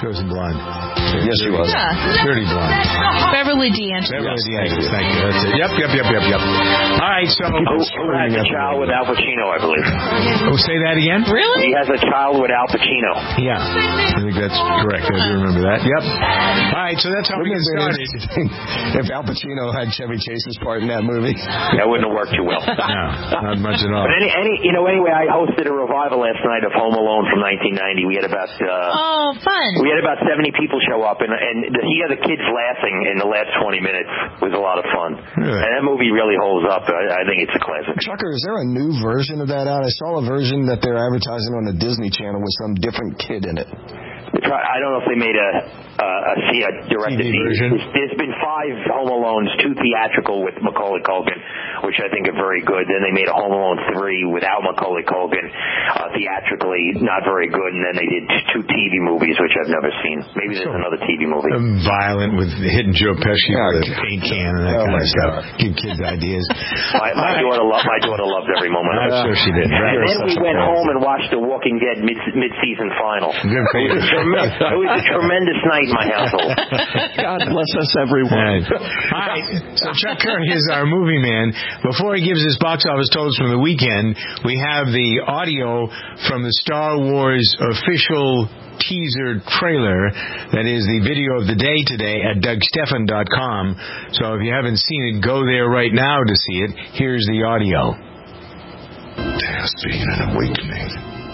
wasn't blonde.
Yes, she was.
Yeah.
Dirty blonde.
Beverly D'Angelo.
Beverly D'Angelo. Thank you. That's it. Yep, yep, yep, yep, yep. All right, so...
Who, who has a child with Al Pacino, I believe.
Oh, say that again?
Really?
He has a child with Al Pacino.
Yeah. I think that's correct. I do remember that. Yep. All right, so that's how we get started.
If Al Pacino had Chevy Chase's part in that movie.
That wouldn't have worked too well.
No, not much at all.
But any, any, you know, anyway, I hosted a revival last night of Home Alone from nineteen ninety. We had about... Uh,
oh, fun.
We had about seventy people show up, and, and to hear the kids laughing in the last twenty minutes was a lot of fun.
Really?
And that movie really holds up. I, I think it's a classic.
Chucker, is there a new version of that out? I saw a version that they're advertising on the Disney Channel with some different kid in it.
I don't know if they made a uh, a, a directed
T V version.
There's been five Home Alones, two theatrical with Macaulay Culkin, which I think are very good. Then they made a Home Alone three without Macaulay Culkin, uh, theatrically not very good. And then they did two T V movies, which I've never seen. Maybe there's another T V movie.
Um, violent with hitting Joe Pesci
Oh,
with a paint can and that
oh
kind
my
of stuff.
God.
Give kids ideas.
My, my daughter loved. My daughter loved every moment.
I'm sure she did.
And then we went home and watched The Walking Dead mid mid season final.
Good for you.
It was a tremendous, it was a tremendous night in my household.
God bless us, everyone.
Right. All right. So Chuck Curry is our movie man. Before he gives his box office totals from the weekend, we have the audio from the Star Wars official teaser trailer. That is the video of the day today at Doug Stephan dot com. So if you haven't seen it, go there right now to see it. Here's the audio.
There has been an awakening.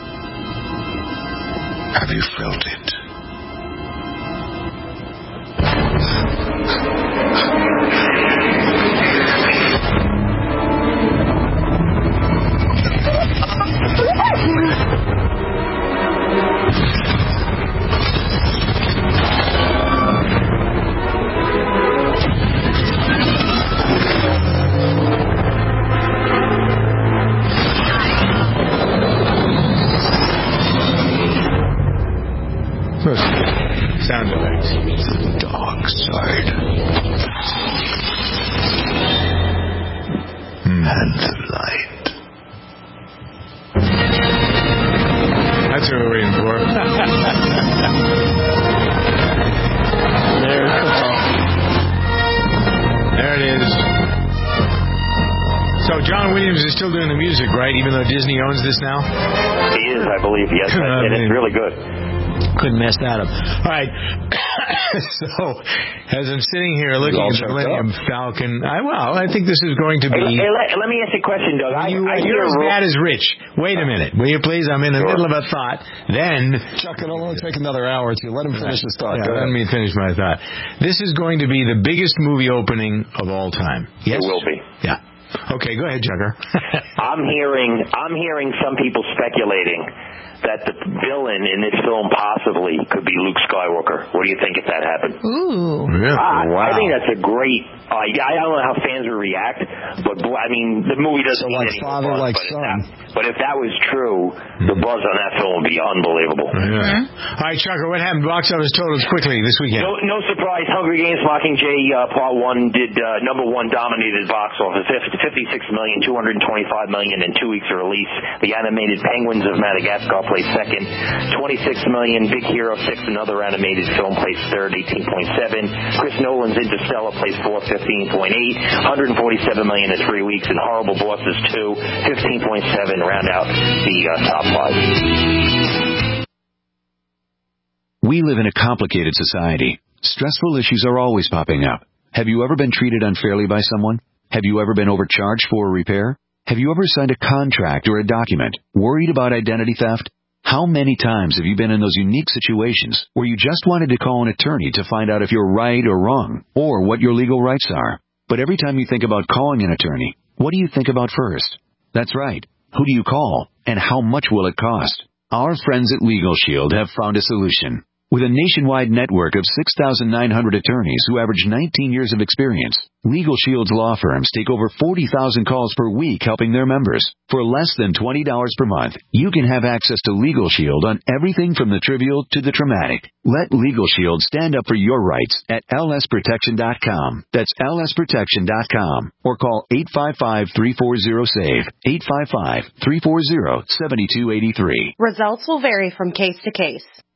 Have you felt it?
Sound effects.
The dark side. Mm. And the light.
That's what we're waiting for.
There,
there it is. So John Williams is still doing the music, right? Even though Disney owns this now?
He is, I believe, yes. And it's really good.
Couldn't mess that up. All right. So, as I'm sitting here looking at the Millennium Falcon, I, well, I think this is going to be...
Hey, hey let, let me ask you a question, Doug. I,
you,
I
you're
hear
as
ro-
bad as Rich. Wait a minute. Will you please? I'm in the
Sure.
middle of a thought. Then...
Chuck, it'll only take another hour or two. Let him finish his thought.
Yeah, let me finish my thought. This is going to be the biggest movie opening of all time. Yes?
It will be.
Yeah. Okay, go ahead, Chucker.
I'm hearing, I'm hearing some people speculating that the villain in this film possibly could be Luke Skywalker. What do you think if that happened?
Ooh.
Really?
I,
Wow.
I think that's a great idea. I don't know how fans would react, but boy, I mean, the movie doesn't
So
need
like
any
father,
buzz,
like
but if
son.
that- But if that was true, the buzz on that film would be unbelievable.
Yeah. All right, Chucker, what happened? Box office totals quickly this weekend.
No, no surprise. Hunger Games: Mockingjay uh, Part One did uh, number one, dominated box office, fifty-six million, two hundred twenty-five million in two weeks of release. The animated Penguins of Madagascar placed second, twenty-six million. Big Hero Six, another animated film, placed third, eighteen point seven. Chris Nolan's Interstellar placed fourth, fifteen point eight. one hundred forty-seven million in three weeks, and Horrible Bosses Two, fifteen point seven, round out the uh, top five.
We live in a complicated society. Stressful issues are always popping up. Have you ever been treated unfairly by someone? Have you ever been overcharged for a repair? Have you ever signed a contract or a document worried about identity theft? How many times have you been in those unique situations where you just wanted to call an attorney to find out if you're right or wrong, or what your legal rights are? But every time you think about calling an attorney, what do you think about first? That's right. Who do you call, and how much will it cost? Our friends at Legal Shield have found a solution. With a nationwide network of six thousand nine hundred attorneys who average nineteen years of experience, Legal Shield's law firms take over forty thousand calls per week helping their members. For less than twenty dollars per month, you can have access to Legal Shield on everything from the trivial to the traumatic. Let Legal Shield stand up for your rights at L S protection dot com. That's L S protection dot com. Or call eight five five, three four zero, S A V E, eight five five, three four zero, seven two eight three.
Results will vary from case to case.